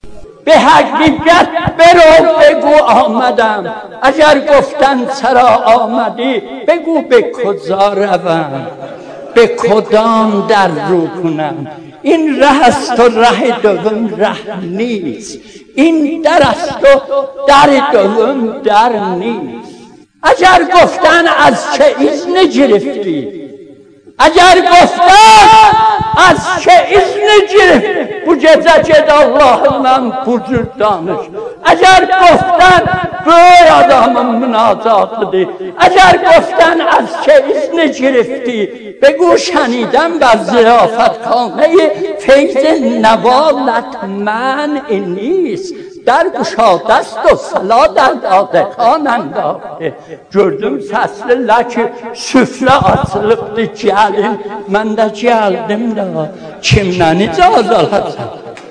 به حقیقت برو بگو آمدم. اگر گفتن چرا آمدی بگو به کجا روم، به کدام در رو کنم. این ره است و ره دوم ره نیست، این در است و در دوم در نیست. اگر گفتن از چه اذن گرفتی، اگر گفتن از چه اذن گرفتی بجد الله من بزرگ دانش. اگر گفتن به آدم مناجات دی، اگر گفتن از چه اذن گرفتی بگو شنیدم بر ضیافت خانه فیض نوالت منع نیست. در گشاده است و صلا در داده خان انداخته. gördüm səsliler ki süfrə açılıbdı gəlin. Mən də gəldim də kimdən icazə alacaq?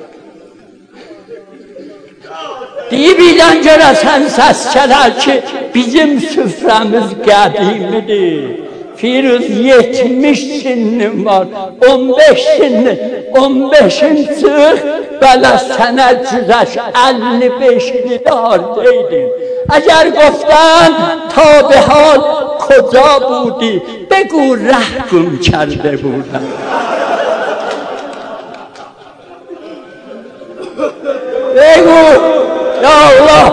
Deyib idən görəsən səs gələr ki bizim süfrəmiz qədimidir. Firuz 70 sinnim var, 15 sinnim, 15'in çıx, bələ sənə cüzəş 55'li dardeydin. اگر گفتن تا به حال کجا بودی بگو ره گم کرده بودم. بگو یا الله،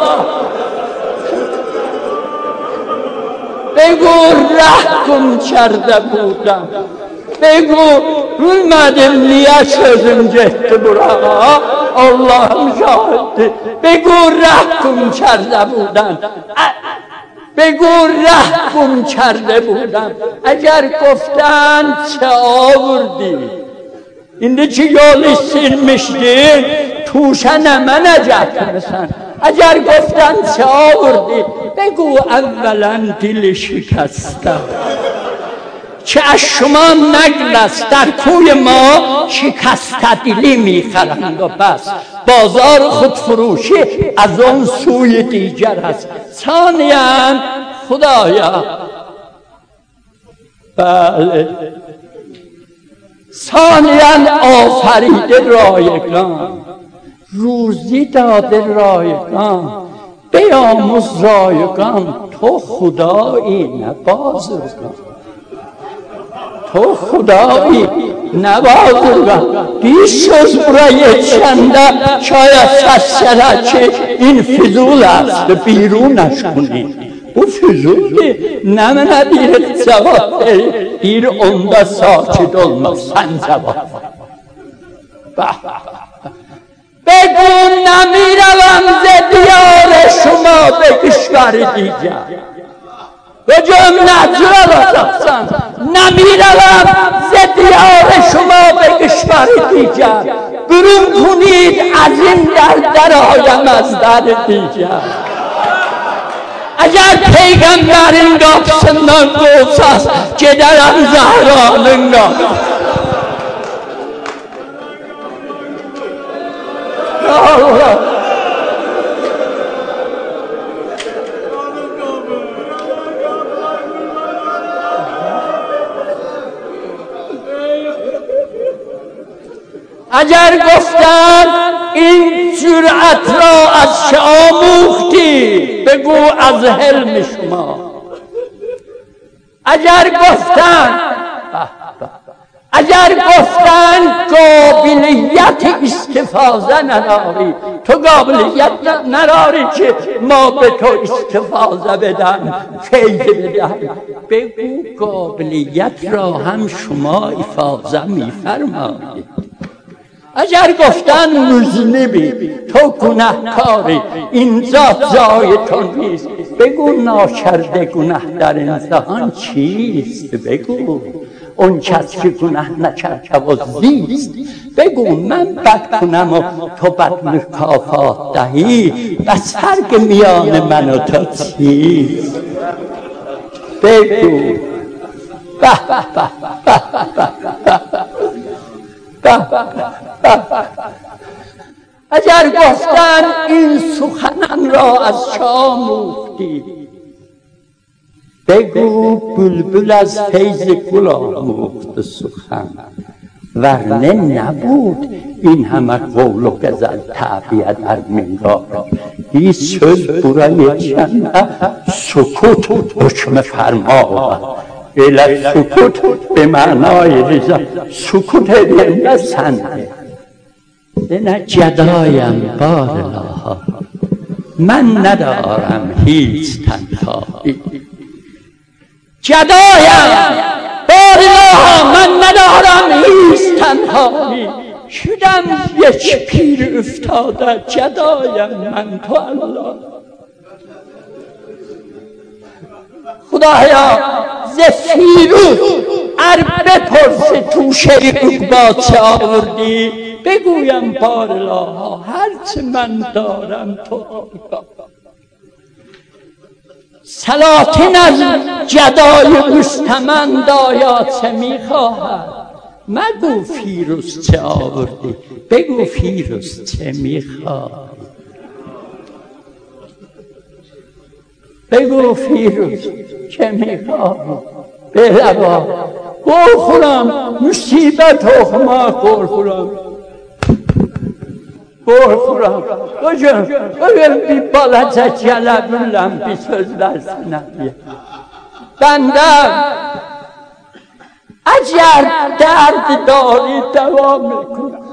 بگو ره گم کرده بودم. بگو bilmedim niye sözüm gitti buraya, Allah'ım şahittir. Begu rahkum کرده بودم، بگو رحم کرده بودم. اگر گفتن چه آوردی اینده چی یالی silmiştin توشه نمنه مثلا. اگر گفتن چه آوردی بگو اولا دل شکستم که از شما نقل است در کوی ما شکسته دلی میخرند و بس. بازار خودفروشی از اون سوی دیگر است. ثانیاً خدایا، بله، ثانیاً آفریده رایگان، روزی داده رایگان، بیاموز رایگان. تو خدایی نه بازرگان، تو خدایی نه بازرگان. بیش از برای چنده شاید سسره که این فضول است بیرونش کنید. Bu füzuldi, nemine bir cevap ver, bir onda sakit olmak sen cevap ver. Begu nemiravem ze diyar şuma be kışvari diyeceğim. Ve cümleci olacaksan, nemiravem ze diyar şuma be kışvari diyeceğim. Bürün kunid azim der ayemezler diyeceğim. اگر پیغمبرین قاپسından قوساز giderim Zahra'nın Allah. اگر گفتن این جرأت را از چه آموختی بگو از حلم شما. اگر گفتن قابلیت استفاده نداری، تو قابلیت نداری که ما به تو استفاده بدن، فیض بدن. بگو قابلیت را هم شما افاظه میفرمایید. اگر گفتن مذنبی، تو گناهکاری، اینجا جای تو نیست، بگو ناکرده گناه در این جهان چیست. بگو اون کس که گناه نکرده و زیست. بگو من بد کنم و تو بد مکافات دهی، بس فرق میان من و تو چیست. بگو اگر گفتن این سخنان را از چه آموختی بگو بلبل از فیض گل آموخت سخن. ورنه نبود این همه قول و غزل تعبیه در منگار. هیچ söz burayı çanda sukut hükmü ferma. Elə sukut به معنای رضا سکوت edəndə səndir. Denə gədaیم barlaha من ندارم هیچ تنهایی. گدایم بارلاها من ندارم هیچ تنهایی. شدم یک پیر افتاده گدایم من تو الله. خدایا ز فیروز ار بپرسه تو شیخ با چه آوردی بگویم بارلاها هرچه من دارم تو آگاه. سلاطین از گدای مستمند آیا چه میخواهد مگو فیروز چه آوردی بگو فیروز چه میخواهی. بگو فیروز چه میخواهی. بلبا گل خورم مصیبت تخما گل خورم گل خورم بگم بی بالacak gelebilirəm bir sözler sinəliyə. Bəndəm əgər dərdi dari devam میکنم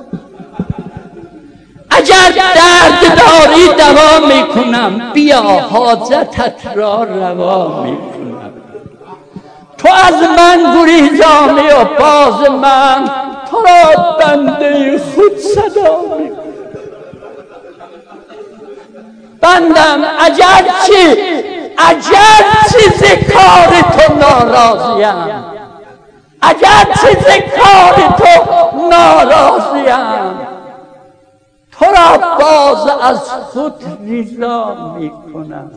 اگر درد داری دوا میکنم بیا حاجتت را روا میکنم. تو از من گریزانی و باز من تو را بنده خود صدا میکنم. بندم اگرچه ز کار تو ناراضیم اگرچه ز کار تو ناراضیم تو را باز از خود رضا میکنم.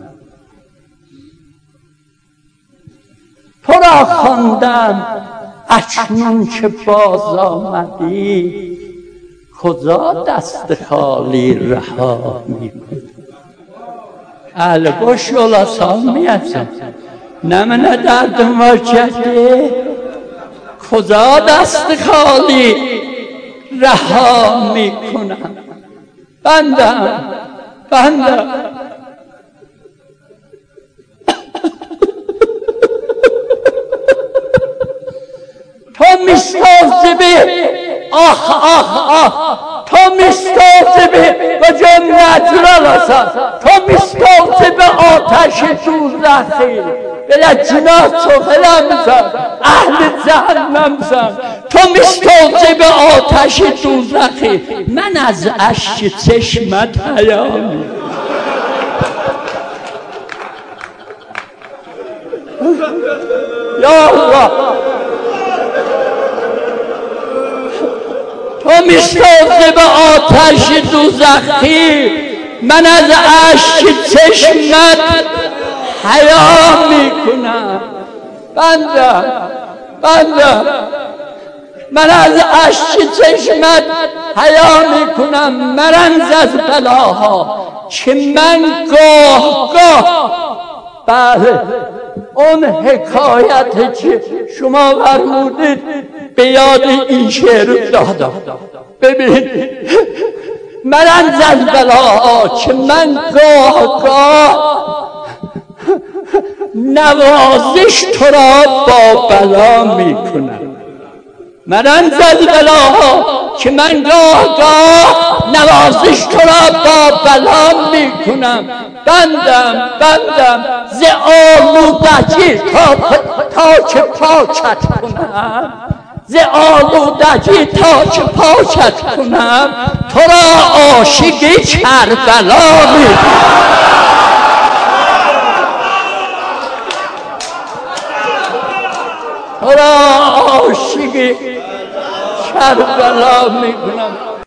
تو را خواندم اکنون که باز آمدی کجا دست خالی رها میکنم. الگوش yola salmayasın. Nemine derdim var ki kıza desti khali reha mikunam. Bendem تو میستازبی آه تو میستازبی و جنت رالاسان تو میستازبی آتش دوزخی بله جناه چوخلمزن اهل جهنمزن تو میستازبی آتش دوزخی من از اشک چشمت حیامی. یا الله تو میستازی به آتش دوزخی من از اشک چشمت حیا میکنم. بنده من از اشک چشمت حیا میکنم. مرنز از بلاها که من گاه بله اون حکایت که شما فرمودید به یاد این شعر دادم. ببین مرنز از بلاها که من گاه نوازش تو را با بلا میکنم. مرنز از بلاها که من گاه نوازش تو را با بلا میکنم. بندم ز آلودگی تا که پاکت کنم ز آلودگی تا که پاکت کنم تو را عاشق کربلا میکنم. تو را عاشق کربلا میکنم.